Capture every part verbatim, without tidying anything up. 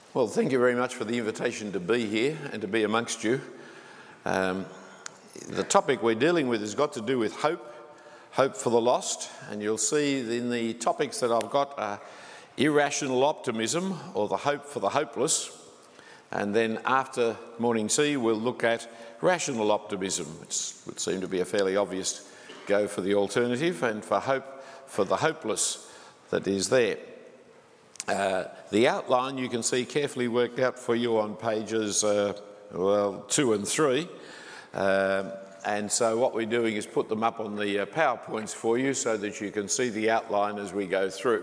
Well, thank you very much for the invitation to be here and to be amongst you. Um, the topic we're dealing with has got to do with hope, hope for the lost, and you'll see in the topics that I've got uh, irrational optimism, or the hope for the hopeless, and then after Morning C we'll look at rational optimism, which would seem to be a fairly obvious go for the alternative, and for hope for the hopeless that is there. Uh, the outline you can see carefully worked out for you on pages, uh, well, two and three. Um, and so what we're doing is put them up on the uh, PowerPoints for you so that you can see the outline as we go through.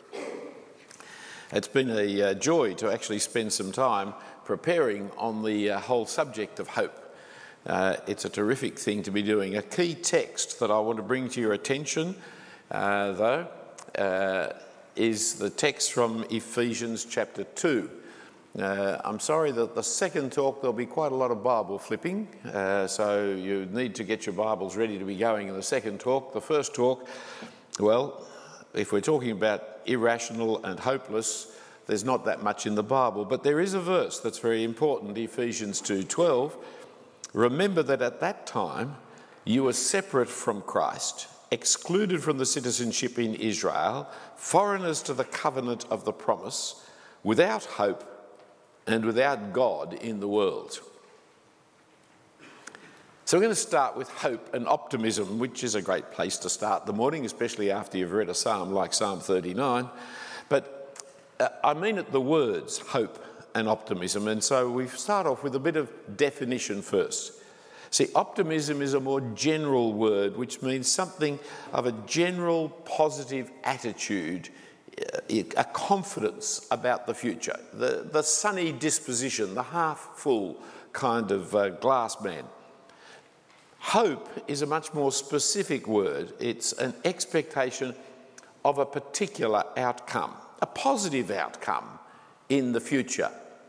It's been a uh, joy to actually spend some time preparing on the uh, whole subject of hope. Uh, it's a terrific thing to be doing. A key text that I want to bring to your attention, uh, though, uh, is the text from Ephesians chapter two. Uh, I'm sorry that the second talk there'll be quite a lot of Bible flipping, uh, so you need to get your Bibles ready to be going in the second talk. The first talk, well, if we're talking about irrational and hopeless, there's not that much in the Bible, but there is a verse that's very important, Ephesians two twelve. Remember that at that time you were separate from Christ, excluded from the citizenship in Israel, foreigners to the covenant of the promise, without hope and without God in the world. So we're going to start with hope and optimism, which is a great place to start the morning, especially after you've read a psalm like Psalm thirty-nine. But uh, I mean it, the words hope and optimism, and so we start off with a bit of definition first. See, optimism is a more general word, which means something of a general positive attitude, a confidence about the future, the, the sunny disposition, the half-full kind of uh, glass man. Hope is a much more specific word. It's an expectation of a particular outcome, a positive outcome in the future.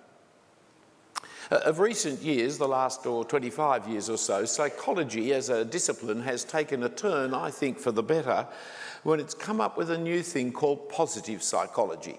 Of recent years, the last or twenty-five years or so, psychology as a discipline has taken a turn, I think, for the better, when it's come up with a new thing called positive psychology.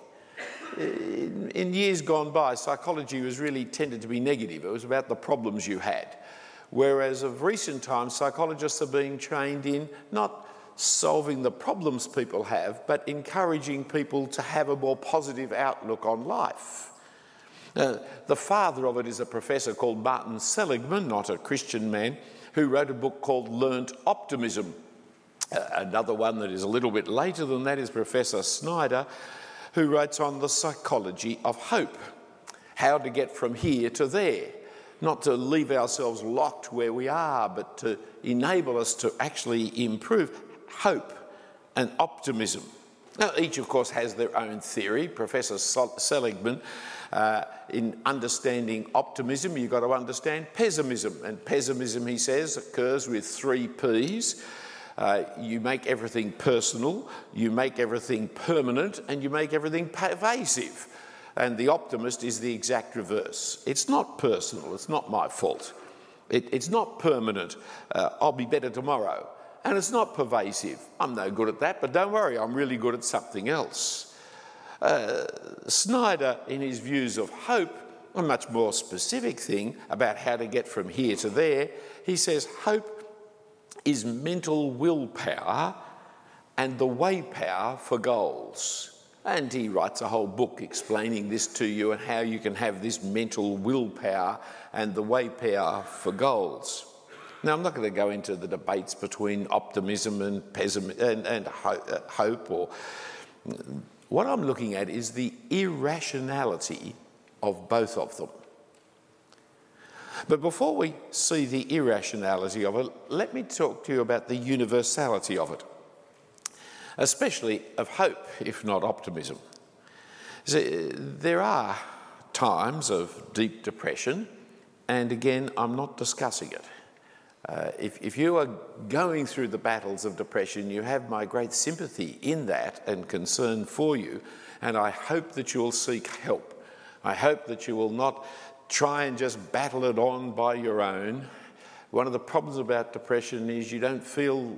In, in years gone by, psychology was really tended to be negative. It was about the problems you had. Whereas of recent times, psychologists are being trained in not solving the problems people have, but encouraging people to have a more positive outlook on life. Uh, the father of it is a professor called Martin Seligman, not a Christian man, who wrote a book called Learnt Optimism. Uh, another one that is a little bit later than that is Professor Snyder, who writes on the psychology of hope, how to get from here to there, not to leave ourselves locked where we are, but to enable us to actually improve hope and optimism. Now, each, of course, has their own theory. Professor Seligman, uh, in understanding optimism, you've got to understand pessimism. And pessimism, he says, occurs with three P's. Uh, you make everything personal, you make everything permanent, and you make everything pervasive. And the optimist is the exact reverse. It's not personal, it's not my fault. It, it's not permanent, uh, I'll be better tomorrow. And it's not pervasive. I'm no good at that, but don't worry, I'm really good at something else. Uh, Snyder, in his views of hope, a much more specific thing about how to get from here to there, he says hope is mental willpower and the way power for goals. And he writes a whole book explaining this to you and how you can have this mental willpower and the way power for goals. Now, I'm not going to go into the debates between optimism and pessimism and, and hope. Or what I'm looking at is the irrationality of both of them. But before we see the irrationality of it, let me talk to you about the universality of it, especially of hope, if not optimism. See, there are times of deep depression, and again, I'm not discussing it. Uh, if, if you are going through the battles of depression, you have my great sympathy in that and concern for you, and I hope that you will seek help. I hope that you will not try and just battle it on by your own. One of the problems about depression is you don't feel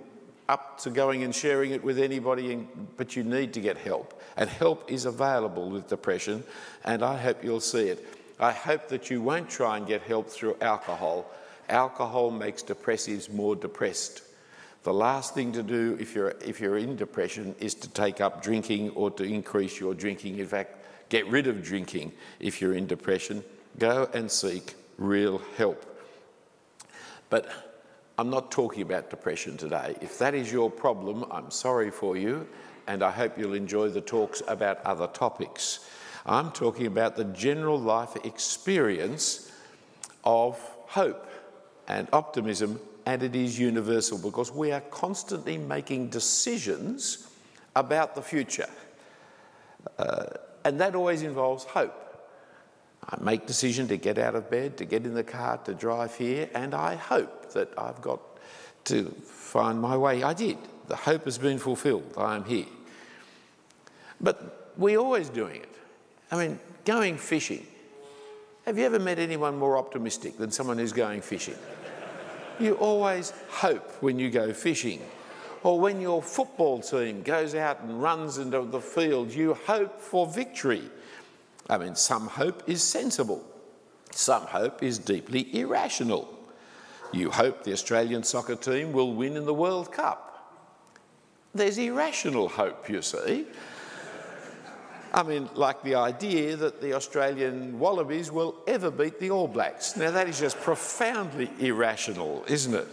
up to going and sharing it with anybody, in, but you need to get help. And help is available with depression, and I hope you'll see it. I hope that you won't try and get help through alcohol. Alcohol makes depressives more depressed. The last thing to do if you're, if you're in depression is to take up drinking or to increase your drinking. In fact, get rid of drinking if you're in depression. Go and seek real help. But I'm not talking about depression today. If that is your problem, I'm sorry for you, and I hope you'll enjoy the talks about other topics. I'm talking about the general life experience of hope and optimism, and it is universal because we are constantly making decisions about the future. Uh, and that always involves hope. I make decision to get out of bed, to get in the car, to drive here, and I hope that I've got to find my way. I did. The hope has been fulfilled. I am here. But we're always doing it. I mean, going fishing. Have you ever met anyone more optimistic than someone who's going fishing? You always hope when you go fishing. Or when your football team goes out and runs into the field, you hope for victory. I mean, some hope is sensible. Some hope is deeply irrational. You hope the Australian soccer team will win in the World Cup. There's irrational hope, you see. I mean, like the idea that the Australian Wallabies will ever beat the All Blacks. Now, that is just profoundly irrational, isn't it?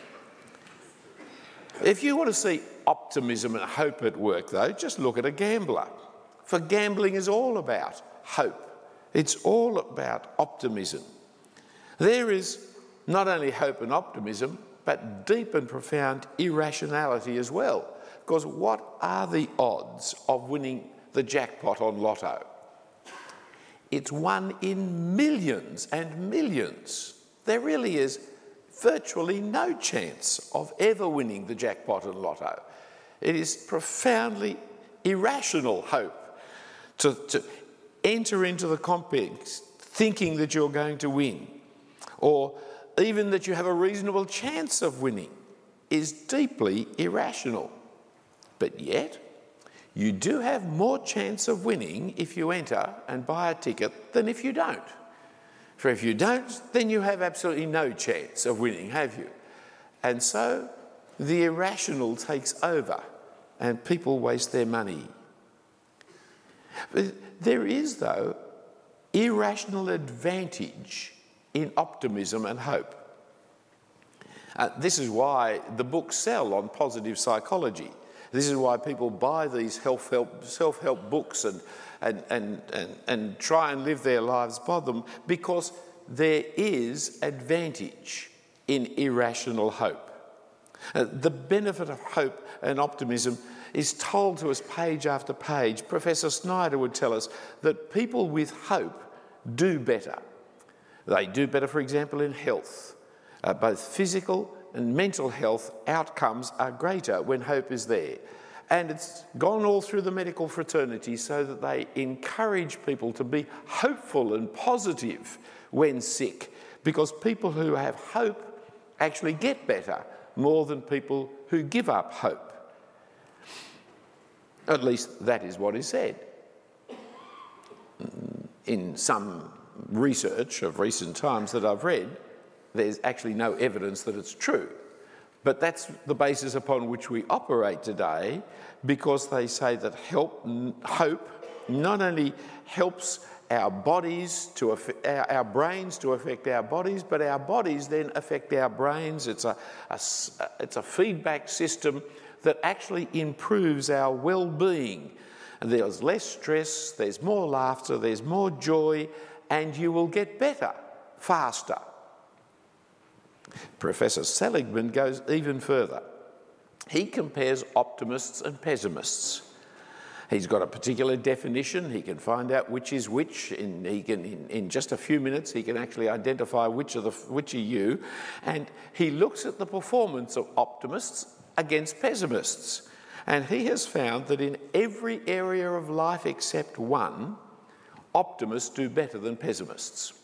If you want to see optimism and hope at work, though, just look at a gambler. For gambling is all about hope. It's all about optimism. There is not only hope and optimism, but deep and profound irrationality as well. Because what are the odds of winning the jackpot on Lotto? It's one in millions and millions. There really is virtually no chance of ever winning the jackpot on Lotto. It is profoundly irrational hope to, to enter into the complex thinking that you're going to win, or even that you have a reasonable chance of winning, is deeply irrational. But yet, you do have more chance of winning if you enter and buy a ticket than if you don't. For if you don't, then you have absolutely no chance of winning, have you? And so the irrational takes over and people waste their money. But there is, though, irrational advantage in optimism and hope. Uh, this is why the books sell on positive psychology. This is why people buy these self-help, self-help books and, and, and, and, and try and live their lives by them, because there is advantage in irrational hope. Uh, the benefit of hope and optimism is told to us page after page. Professor Snyder would tell us that people with hope do better. They do better, for example, in health. Uh, both physical and mental health outcomes are greater when hope is there. And it's gone all through the medical fraternity so that they encourage people to be hopeful and positive when sick, because people who have hope actually get better more than people who give up hope. At least that is what is said. In some research of recent times that I've read, there's actually no evidence that it's true. But that's the basis upon which we operate today, because they say that help, hope not only helps our bodies to affect, our, our brains to affect our bodies, but our bodies then affect our brains. It's a, a, it's a feedback system that actually improves our well-being. And there's less stress, there's more laughter, there's more joy, and you will get better faster. Professor Seligman goes even further. He compares optimists and pessimists. He's got a particular definition. He can find out which is which. In, he can, in, in just a few minutes, he can actually identify which are, the, which are you. And he looks at the performance of optimists against pessimists. And he has found that in every area of life except one, optimists do better than pessimists.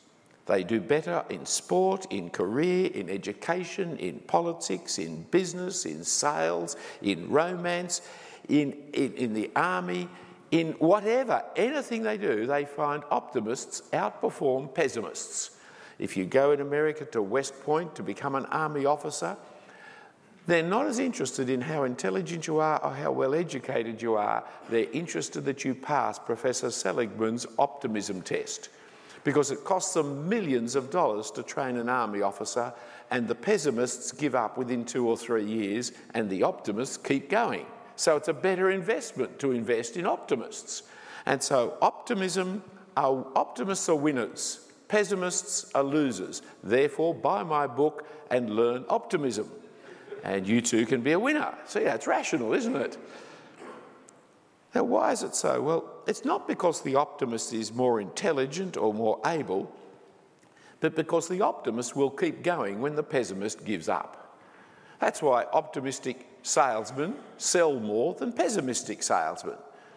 They do better in sport, in career, in education, in politics, in business, in sales, in romance, in, in, in the army, in whatever, anything they do, they find optimists outperform pessimists. If you go in America to West Point to become an army officer, they're not as interested in how intelligent you are or how well educated you are. They're interested that you pass Professor Seligman's optimism test, because it costs them millions of dollars to train an army officer, and the pessimists give up within two or three years and the optimists keep going. So it's a better investment to invest in optimists. And so optimism, are, optimists are winners, pessimists are losers. Therefore, buy my book and learn optimism. And you too can be a winner. See, that's rational, isn't it? Now, why is it so? Well, it's not because the optimist is more intelligent or more able, but because the optimist will keep going when the pessimist gives up. That's why optimistic salesmen sell more than pessimistic salesmen.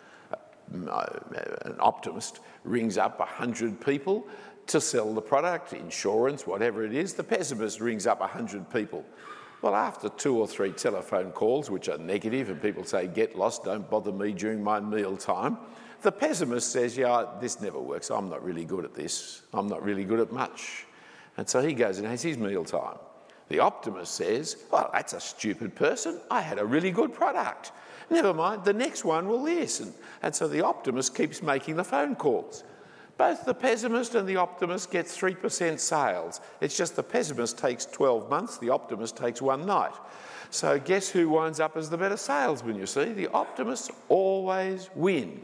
An optimist rings up one hundred people to sell the product, insurance, whatever it is. The pessimist rings up one hundred people. Well, after two or three telephone calls, which are negative, and people say, get lost, don't bother me during my meal time, the pessimist says, yeah, this never works. I'm not really good at this. I'm not really good at much. And so he goes and has his meal time. The optimist says, well, that's a stupid person. I had a really good product. Never mind, the next one will listen. And so the optimist keeps making the phone calls. Both the pessimist and the optimist get three percent sales. It's just the pessimist takes twelve months, the optimist takes one night. So guess who winds up as the better salesman, you see? The optimists always win.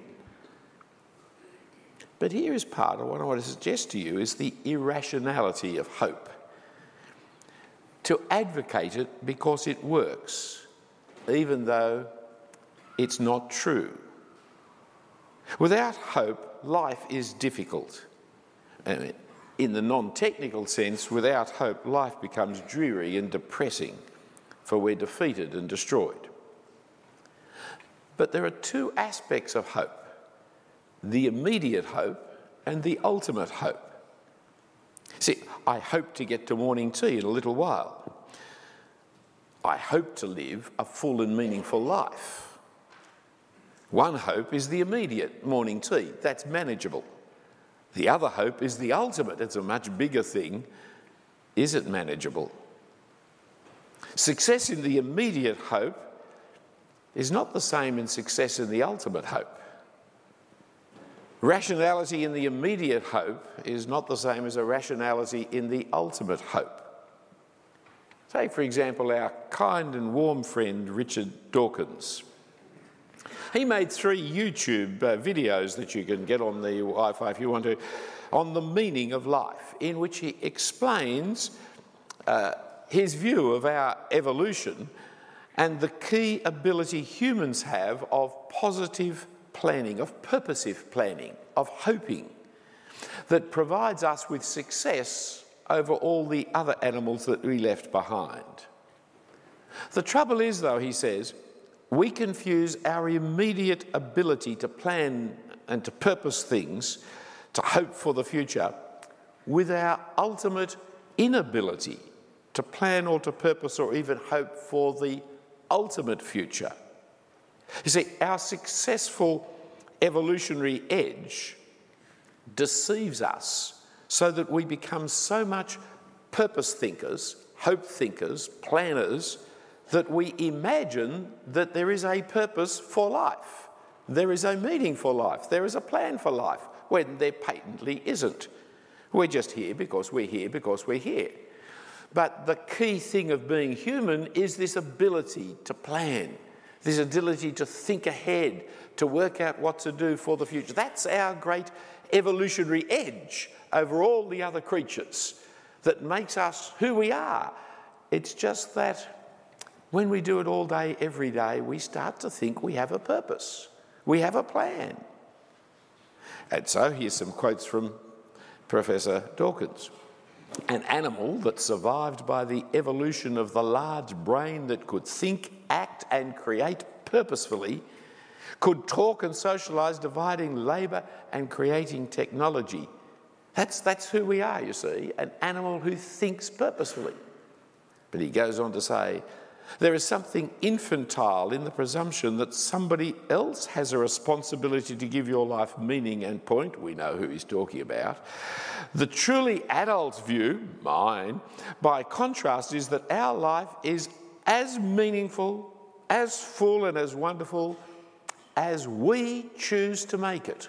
But here is part of what I want to suggest to you is the irrationality of hope. To advocate it because it works, even though it's not true. Without hope, life is difficult. In the non-technical sense, without hope, life becomes dreary and depressing, for we're defeated and destroyed. But there are two aspects of hope: the immediate hope and the ultimate hope. See, I hope to get to morning tea in a little while. I hope to live a full and meaningful life. One hope is the immediate morning tea. That's manageable. The other hope is the ultimate. It's a much bigger thing. Is it manageable? Success in the immediate hope is not the same as success in the ultimate hope. Rationality in the immediate hope is not the same as a rationality in the ultimate hope. Take, for example, our kind and warm friend Richard Dawkins. He made three YouTube uh, videos that you can get on the Wi-Fi if you want to, on the meaning of life, in which he explains uh, his view of our evolution and the key ability humans have of positive planning, of purposive planning, of hoping, that provides us with success over all the other animals that we left behind. The trouble is, though, he says, we confuse our immediate ability to plan and to purpose things, to hope for the future, with our ultimate inability to plan or to purpose or even hope for the ultimate future. You see, our successful evolutionary edge deceives us so that we become so much purpose thinkers, hope thinkers, planners, that we imagine that there is a purpose for life. There is a meaning for life. There is a plan for life, when there patently isn't. We're just here because we're here because we're here. But the key thing of being human is this ability to plan, this ability to think ahead, to work out what to do for the future. That's our great evolutionary edge over all the other creatures that makes us who we are. It's just that when we do it all day, every day, we start to think we have a purpose. We have a plan. And so here's some quotes from Professor Dawkins. An animal that survived by the evolution of the large brain that could think, act and create purposefully, could talk and socialise, dividing labour and creating technology. That's, that's who we are, you see, an animal who thinks purposefully. But he goes on to say, there is something infantile in the presumption that somebody else has a responsibility to give your life meaning and point. We know who he's talking about. The truly adult view, mine, by contrast, is that our life is as meaningful, as full and as wonderful as we choose to make it.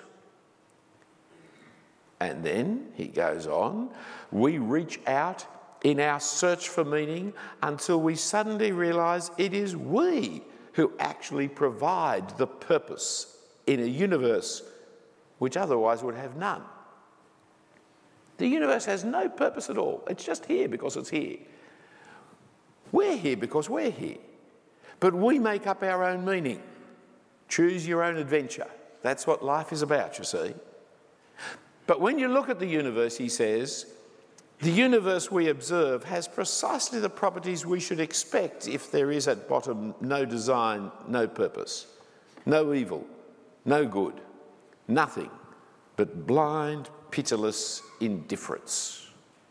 And then, he goes on, we reach out in our search for meaning until we suddenly realise it is we who actually provide the purpose in a universe which otherwise would have none. The universe has no purpose at all. It's just here because it's here. We're here because we're here. But we make up our own meaning. Choose your own adventure. That's what life is about, you see. But when you look at the universe, he says, the universe we observe has precisely the properties we should expect if there is at bottom no design, no purpose, no evil, no good, nothing but blind, pitiless indifference.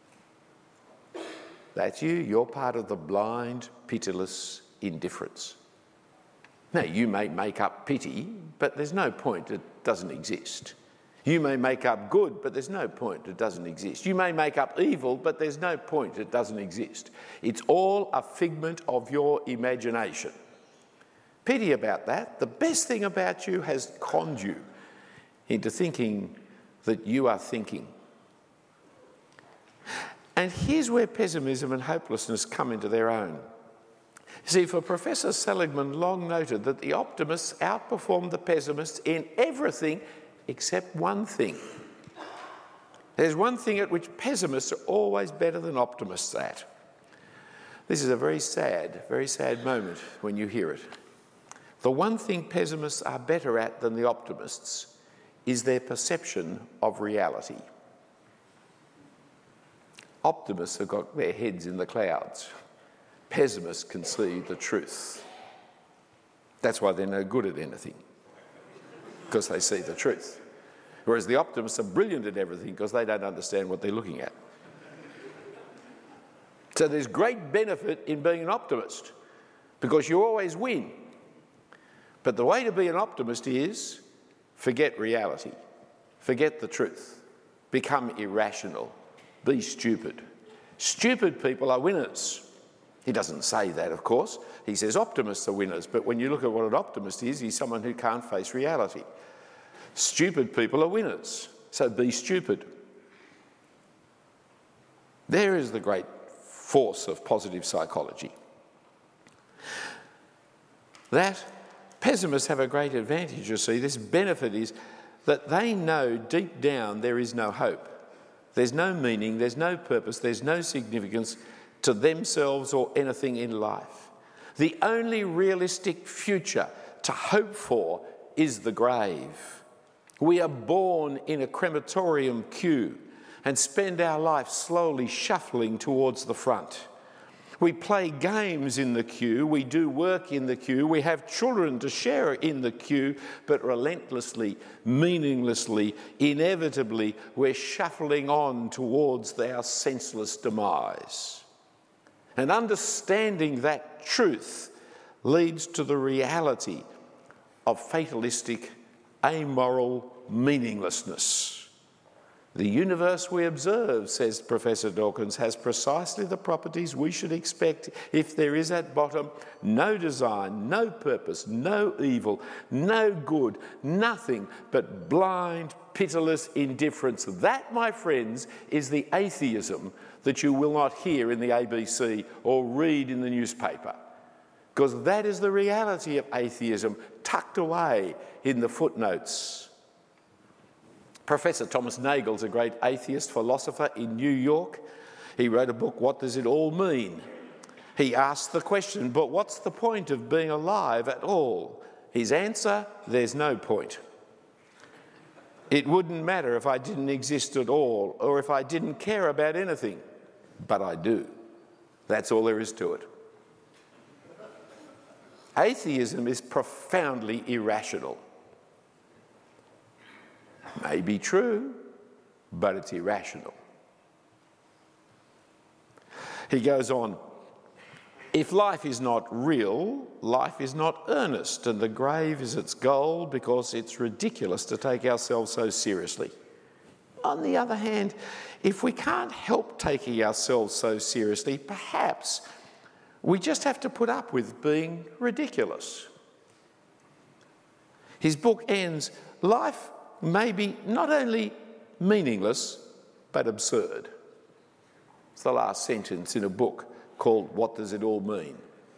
That's you. You're part of the blind, pitiless indifference. Now, you may make up pity, but there's no point. It doesn't exist. You may make up good, but there's no point. It doesn't exist. You may make up evil, but there's no point. It doesn't exist. It's all a figment of your imagination. Pity about that. The best thing about you has conned you into thinking that you are thinking. And here's where pessimism and hopelessness come into their own. See, for Professor Seligman long noted that the optimists outperformed the pessimists in everything except one thing. There's one thing at which pessimists are always better than optimists at. This is a very sad, very sad moment when you hear it. The one thing pessimists are better at than the optimists is their perception of reality. Optimists have got their heads in the clouds. Pessimists can see the truth. That's why they're no good at anything, because they see the truth. Whereas the optimists are brilliant at everything because they don't understand what they're looking at. So there's great benefit in being an optimist because you always win. But the way to be an optimist is forget reality, forget the truth, become irrational, be stupid. Stupid people are winners. He doesn't say that, of course. He says optimists are winners, but when you look at what an optimist is, he's someone who can't face reality. Stupid people are winners, so be stupid. There is the great force of positive psychology. That pessimists have a great advantage, you see. This benefit is that they know deep down there is no hope. There's no meaning, there's no purpose, there's no significance to themselves or anything in life. The only realistic future to hope for is the grave. We are born in a crematorium queue and spend our life slowly shuffling towards the front. We play games in the queue, we do work in the queue, we have children to share in the queue, but relentlessly, meaninglessly, inevitably, we're shuffling on towards our senseless demise. And understanding that truth leads to the reality of fatalistic, amoral meaninglessness. The universe we observe, says Professor Dawkins, has precisely the properties we should expect if there is at bottom no design, no purpose, no evil, no good, nothing but blind, pitiless indifference. That, my friends, is the atheism that you will not hear in the A B C or read in the newspaper. Because that is the reality of atheism, tucked away in the footnotes. Professor Thomas Nagel's a great atheist philosopher in New York. He wrote a book, What Does It All Mean? He asked the question, but what's the point of being alive at all? His answer, there's no point. It wouldn't matter if I didn't exist at all or if I didn't care about anything, but I do. That's all there is to it. Atheism is profoundly irrational. May be true, but it's irrational. He goes on, if life is not real, life is not earnest, and the grave is its goal because it's ridiculous to take ourselves so seriously. On the other hand, if we can't help taking ourselves so seriously, perhaps we just have to put up with being ridiculous. His book ends, life may be not only meaningless, but absurd. It's the last sentence in a book called What Does It All Mean?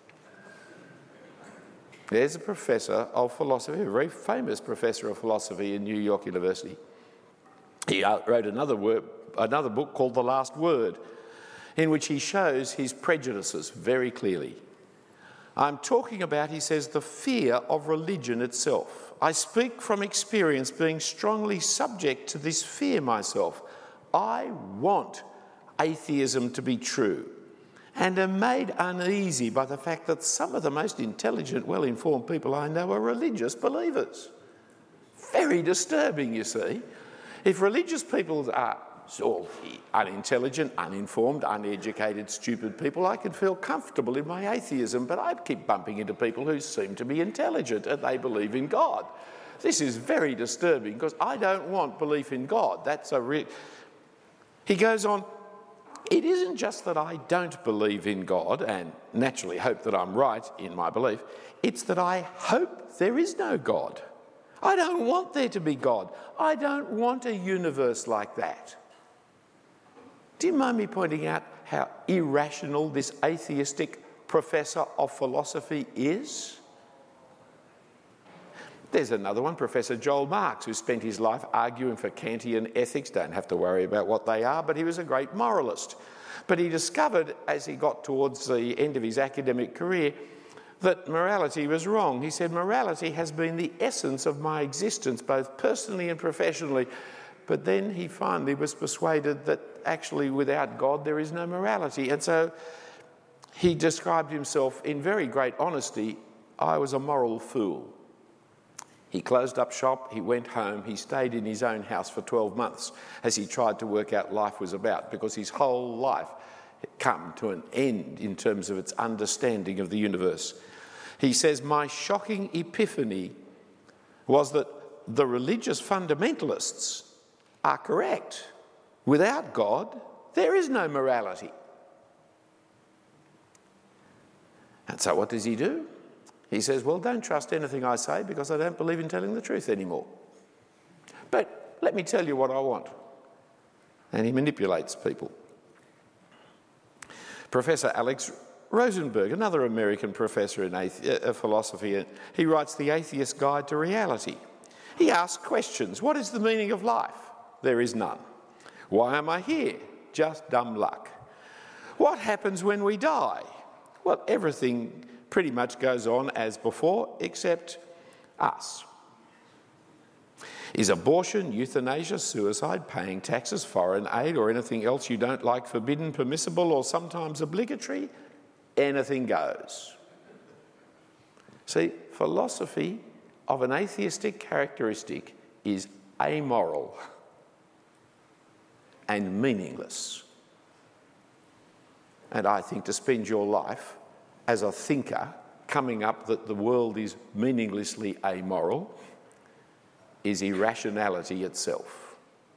There's a professor of philosophy, a very famous professor of philosophy in New York University. He wrote another, word, another book called The Last Word, in which he shows his prejudices very clearly. I'm talking about, he says, the fear of religion itself. I speak from experience, being strongly subject to this fear myself. I want atheism to be true, and am made uneasy by the fact that some of the most intelligent, well-informed people I know are religious believers. Very disturbing, you see. If religious people are all unintelligent, uninformed, uneducated, stupid people, I could feel comfortable in my atheism, but I keep bumping into people who seem to be intelligent and they believe in God. This is very disturbing because I don't want belief in God. That's a re- He goes on, it isn't just that I don't believe in God and naturally hope that I'm right in my belief. It's that I hope there is no God. I don't want there to be God. I don't want a universe like that. Do you mind me pointing out how irrational this atheistic professor of philosophy is? There's another one, Professor Joel Marx, who spent his life arguing for Kantian ethics. Don't have to worry about what they are, but he was a great moralist. But he discovered, as he got towards the end of his academic career, that morality was wrong. He said, morality has been the essence of my existence, both personally and professionally. But then he finally was persuaded that actually without God there is no morality. And so he described himself in very great honesty, I was a moral fool. He closed up shop, he went home, he stayed in his own house for twelve months as he tried to work out what life was about, because his whole life had come to an end in terms of its understanding of the universe. He says, my shocking epiphany was that the religious fundamentalists are correct. Without God, there is no morality. And so what does he do? He says, well, don't trust anything I say because I don't believe in telling the truth anymore. But let me tell you what I want. And he manipulates people. Professor Alex Rosenberg, another American professor in athe- uh, philosophy, he writes The Atheist's Guide to Reality. He asks questions. What is the meaning of life? There is none. Why am I here? Just dumb luck. What happens when we die? Well, everything pretty much goes on as before, except us. Is abortion, euthanasia, suicide, paying taxes, foreign aid, or anything else you don't like forbidden, permissible, or sometimes obligatory? Anything goes. See, philosophy of an atheistic characteristic is amoral and meaningless. And I think to spend your life as a thinker coming up that the world is meaninglessly amoral is irrationality itself.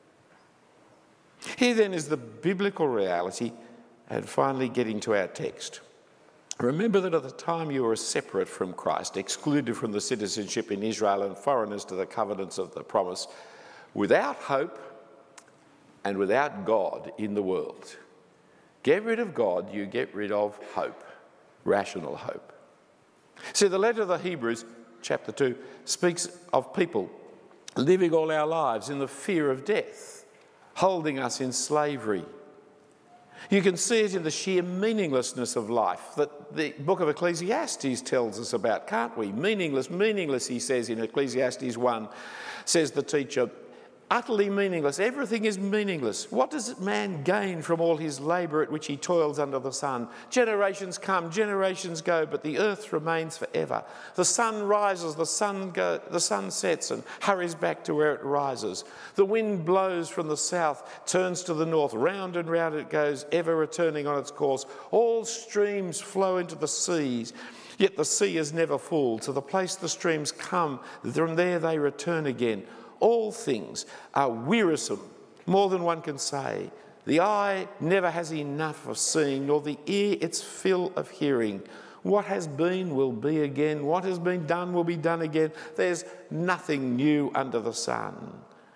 Here then is the biblical reality, and finally getting to our text. Remember that at the time you were separate from Christ, excluded from the citizenship in Israel and foreigners to the covenants of the promise, without hope and without God in the world. Get rid of God, you get rid of hope, rational hope. See, the letter of the Hebrews, chapter two, speaks of people living all our lives in the fear of death, holding us in slavery. You can see it in the sheer meaninglessness of life that the book of Ecclesiastes tells us about, can't we? Meaningless, meaningless, he says in Ecclesiastes one, says the teacher, Utterly meaningless. Everything is meaningless. What does man gain from all his labour at which he toils under the sun? Generations come, generations go, but the earth remains forever. The sun rises, the sun go, the sun sets and hurries back to where it rises. The wind blows from the south, turns to the north. Round and round it goes, ever returning on its course. All streams flow into the seas, yet the sea is never full. To the place the streams come, from there they return again. All things are wearisome, more than one can say. The eye never has enough of seeing, nor the ear its fill of hearing. What has been will be again. What has been done will be done again. There's nothing new under the sun.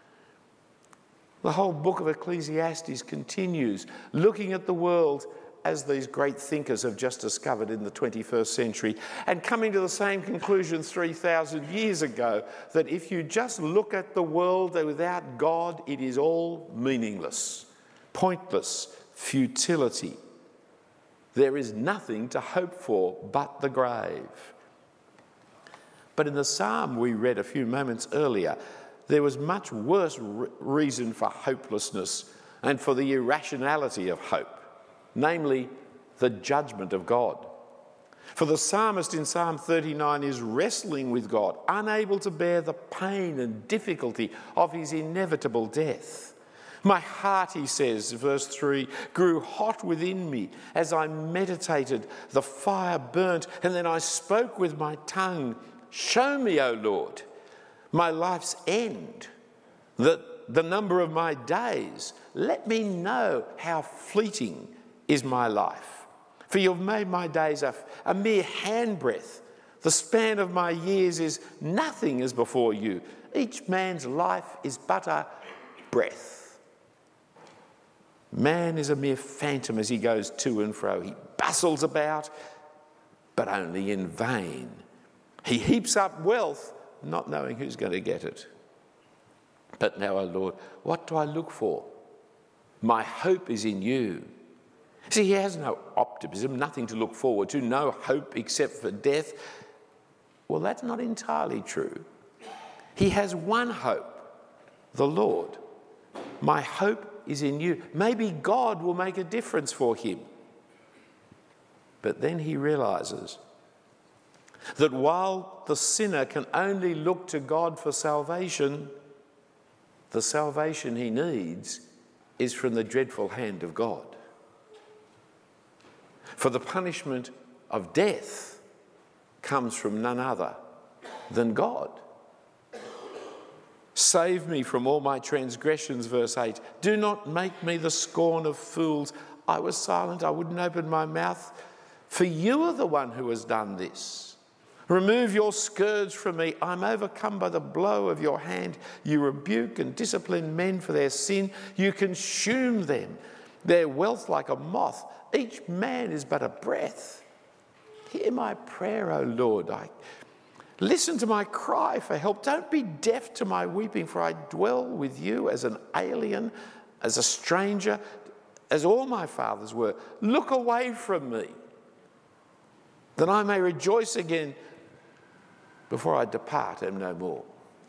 The whole book of Ecclesiastes continues, looking at the world as these great thinkers have just discovered in the twenty-first century, and coming to the same conclusion three thousand years ago, that if you just look at the world without God, it is all meaningless, pointless, futility. There is nothing to hope for but the grave. But in the psalm we read a few moments earlier, there was much worse re- reason for hopelessness and for the irrationality of hope. Namely, the judgment of God. For the psalmist in Psalm thirty-nine is wrestling with God, unable to bear the pain and difficulty of his inevitable death. My heart, he says, verse three, grew hot within me as I meditated. The fire burnt, and then I spoke with my tongue. Show me, O Lord, my life's end, the, the number of my days. Let me know how fleeting is my life. For you've made my days a, a mere handbreadth. The span of my years is nothing as before you. Each man's life is but a breath. Man is a mere phantom as he goes to and fro. He bustles about, but only in vain. He heaps up wealth, not knowing who's going to get it. But now, O Lord, what do I look for? My hope is in you. See, he has no optimism, nothing to look forward to, no hope except for death. Well, that's not entirely true. He has one hope, the Lord. My hope is in you. Maybe God will make a difference for him. But then he realises that while the sinner can only look to God for salvation, the salvation he needs is from the dreadful hand of God. For the punishment of death comes from none other than God. Save me from all my transgressions, verse eight. Do not make me the scorn of fools. I was silent, I wouldn't open my mouth, for you are the one who has done this. Remove your scourge from me. I'm overcome by the blow of your hand. You rebuke and discipline men for their sin. You consume them, their wealth like a moth. Each man is but a breath. Hear my prayer, O Lord. I listen to my cry for help. Don't be deaf to my weeping, for I dwell with you as an alien, as a stranger, as all my fathers were. Look away from me, that I may rejoice again before I depart and no more.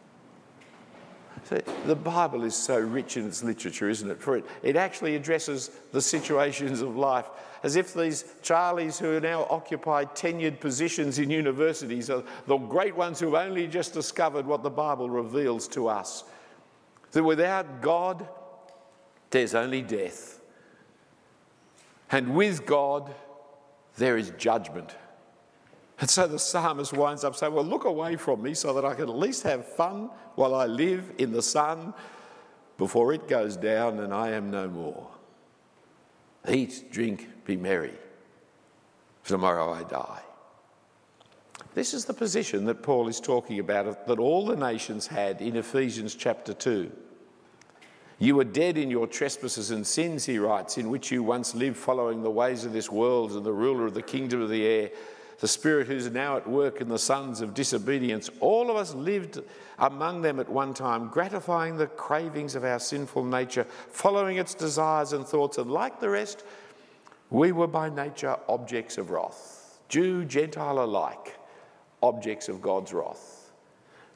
So the Bible is so rich in its literature, isn't it? For it, it actually addresses the situations of life as if these Charlies who are now occupied tenured positions in universities are the great ones who've only just discovered what the Bible reveals to us. That without God, there's only death. And with God, there is judgment. And so the psalmist winds up saying, well, look away from me so that I can at least have fun while I live in the sun before it goes down and I am no more. Eat, drink, be merry. Tomorrow I die. This is the position that Paul is talking about, that all the nations had in Ephesians chapter two. You were dead in your trespasses and sins, he writes, in which you once lived following the ways of this world and the ruler of the kingdom of the air, the spirit who's now at work in the sons of disobedience. All of us lived among them at one time, gratifying the cravings of our sinful nature, following its desires and thoughts, and like the rest, we were by nature objects of wrath. Jew, Gentile alike, objects of God's wrath.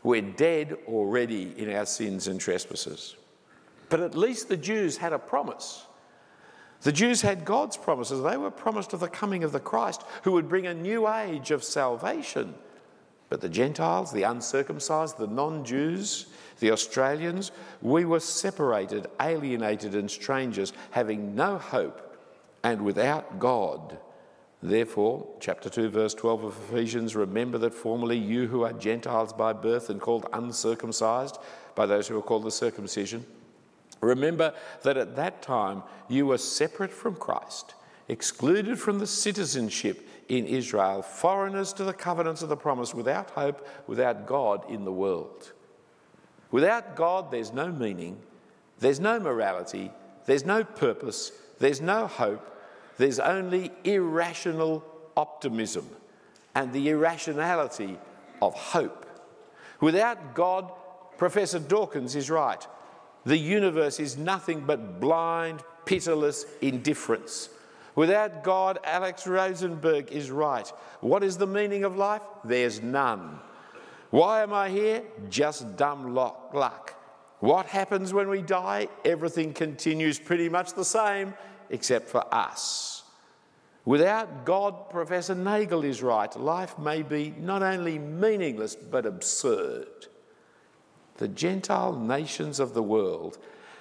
We're dead already in our sins and trespasses. But at least the Jews had a promise. The Jews had God's promises. They were promised of the coming of the Christ who would bring a new age of salvation. But the Gentiles, the uncircumcised, the non-Jews, the Australians, we were separated, alienated and strangers, having no hope and without God. Therefore, chapter two, verse twelve of Ephesians, remember that formerly you who are Gentiles by birth and called uncircumcised by those who are called the circumcision, remember that at that time you were separate from Christ, excluded from the citizenship in Israel, foreigners to the covenants of the promise, without hope, without God in the world. Without God, there's no meaning, there's no morality, there's no purpose, there's no hope, there's only irrational optimism and the irrationality of hope. Without God, Professor Dawkins is right. The universe is nothing but blind, pitiless indifference. Without God, Alex Rosenberg is right. What is the meaning of life? There's none. Why am I here? Just dumb luck. What happens when we die? Everything continues pretty much the same, except for us. Without God, Professor Nagel is right. Life may be not only meaningless, but absurd. The Gentile nations of the world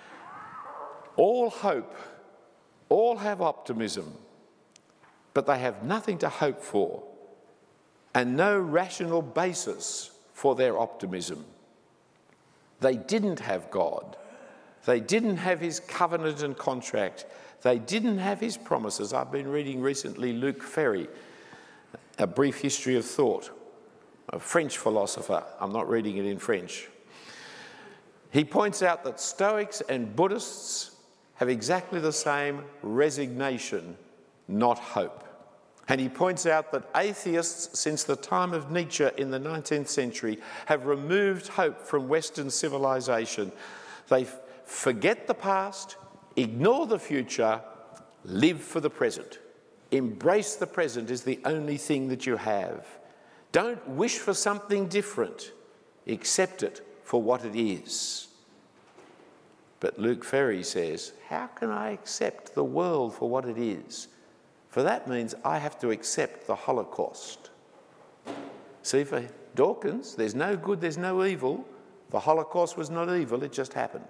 all hope, all have optimism, but they have nothing to hope for and no rational basis for their optimism. They didn't have God. They didn't have his covenant and contract. They didn't have his promises. I've been reading recently Luc Ferry, A Brief History of Thought, a French philosopher. I'm not reading it in French. He points out that Stoics and Buddhists have exactly the same resignation, not hope. And he points out that atheists, since the time of Nietzsche in the nineteenth century, have removed hope from Western civilization. They forget the past, ignore the future, live for the present. Embrace the present is the only thing that you have. Don't wish for something different. Accept it for what it is. But Luc Ferry says, how can I accept the world for what it is? For that means I have to accept the Holocaust. See, for Dawkins, there's no good, there's no evil. The Holocaust was not evil, it just happened.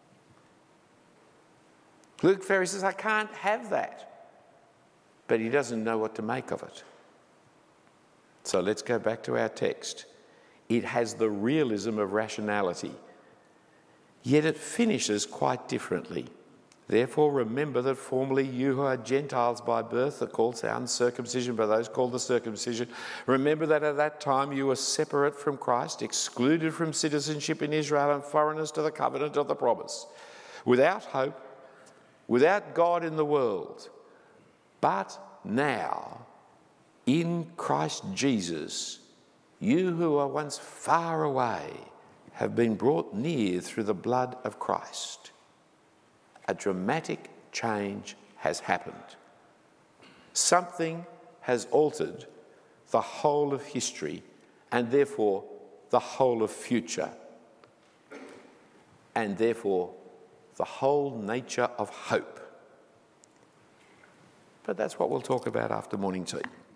Luc Ferry says, I can't have that. But he doesn't know what to make of it. So let's go back to our text. It has the realism of rationality, yet it finishes quite differently. Therefore, remember that formerly you who are Gentiles by birth are called the uncircumcision by those called the circumcision. Remember that at that time you were separate from Christ, excluded from citizenship in Israel and foreigners to the covenant of the promise, without hope, without God in the world. But now, in Christ Jesus, you who are once far away have been brought near through the blood of Christ. A dramatic change has happened. Something has altered the whole of history and therefore the whole of future and therefore the whole nature of hope. But that's what we'll talk about after morning tea.